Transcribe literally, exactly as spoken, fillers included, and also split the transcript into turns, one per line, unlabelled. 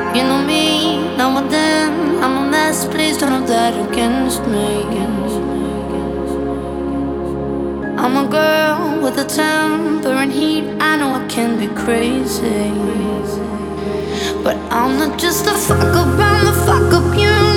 You know me, now and then I'm a mess, please don't hold that against me. I'm a girl with a temper and heat, I know I can be crazy, but I'm not just a fuck up, I'm the fuck up you.